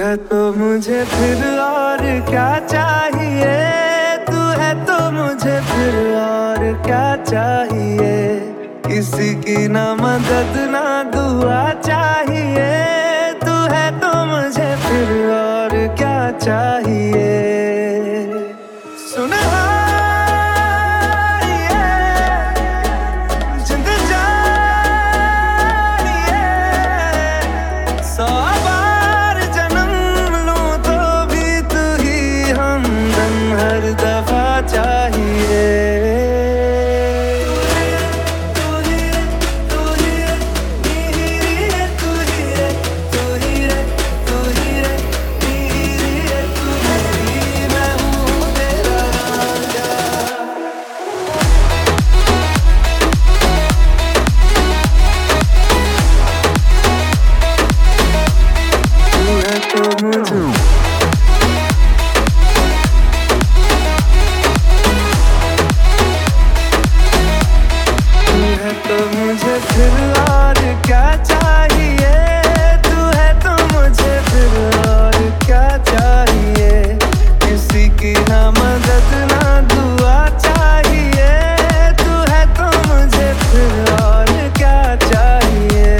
है तो मुझे फिर और क्या चाहिए, तू है तो मुझे फिर और क्या चाहिए। किसी की ना मदद ना दुआ चाहिए, तू है तो मुझे फिर और क्या चाहिए। सुन हर दफा चाहिए। तो मुझे फिर और क्या चाहिए, तू है तो मुझे फिर और क्या चाहिए। किसी की ना मदद ना दुआ चाहिए, तू है तो मुझे फिर और क्या चाहिए।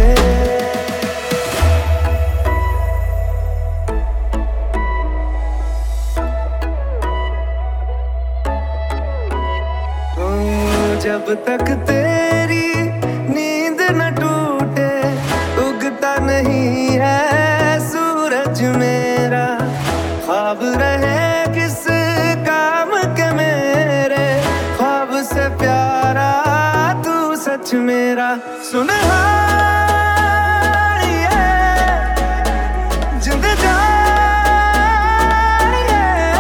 जब तक तेरी नींद न टूटे, उगता नहीं है सूरज मेरा। ख्वाब रहे किस काम के मेरे, ख्वाब से प्यारा तू सच मेरा। सुन जिंद जानिए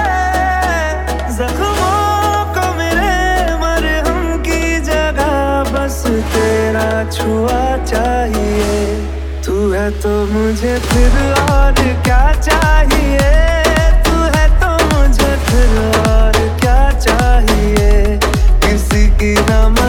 जख्मों को मेरे मरहम की जगह, बस तेरा छुआ चाहिए। तू है तो मुझे फिर और क्या चाहिए, तू है तो मुझे फिर और क्या चाहिए। किसी की ना